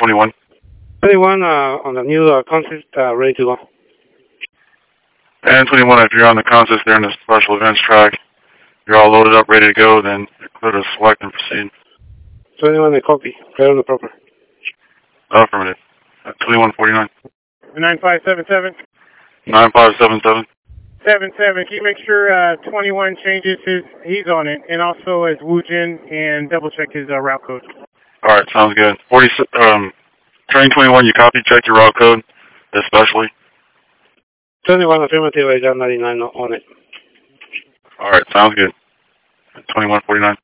21. 21 on the new concert, ready to go. And 21, if you're on the concert there in the special events track, you're all loaded up, ready to go, then clear to select and proceed. 21 a copy, clear on the proper. Affirmative. 2149. 9577. 9577. 77. Can you make sure 21 changes he's on it, and also as Woojin, and double check his route code. All right, sounds good. Train 21, you copy, check your route code, especially. 21 affirmative, I got 99 on it. All right, sounds good. 2149.